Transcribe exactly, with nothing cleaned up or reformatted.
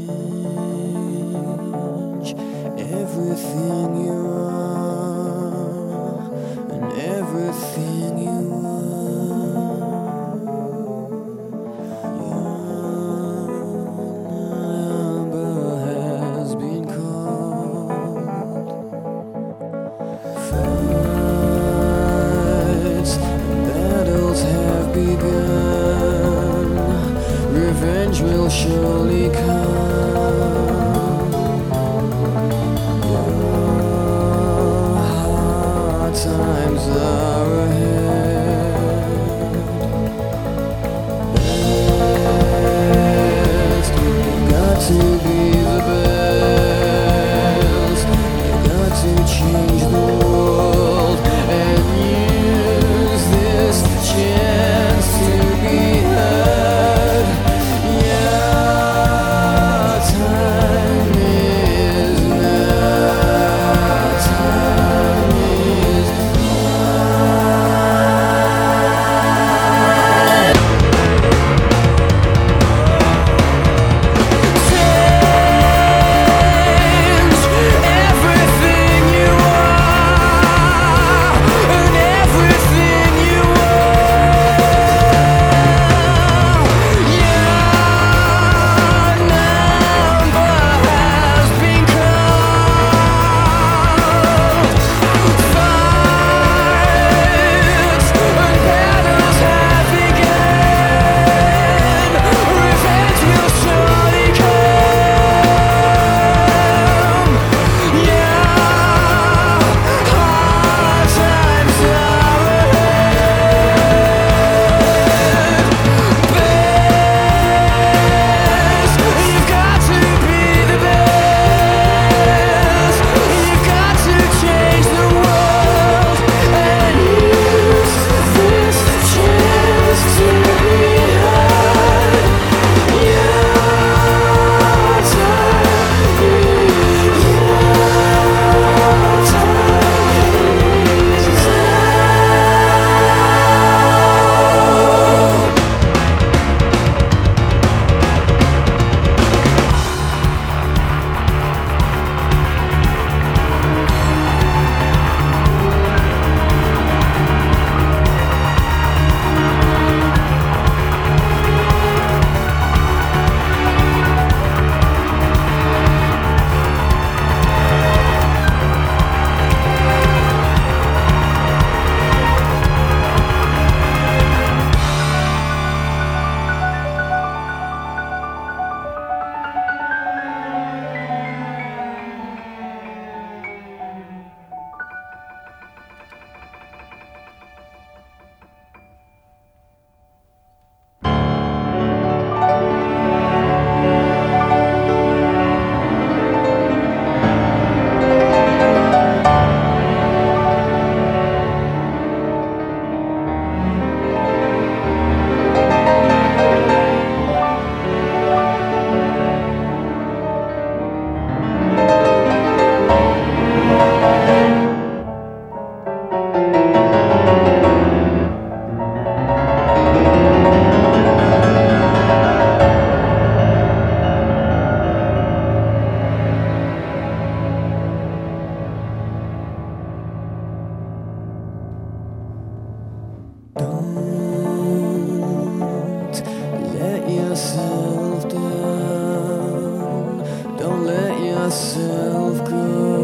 change everything you are and everything you are. Your number has been called. Fights and battles have begun. Revenge will surely come. Your hard times are ahead. Best, you got to be the best. You got to change the world and use this chance to be heard. Yeah, time is now. Time is change everything you are and everything you are. Your number has been called. Fights and battles have begun. Revenge will surely come. Yeah, hard times are ahead. Best, you've got to be the best. You've got to change the world and use this chance to be heard. Yeah, time, yeah, time is now. Don't let yourself down. Don't let yourself go.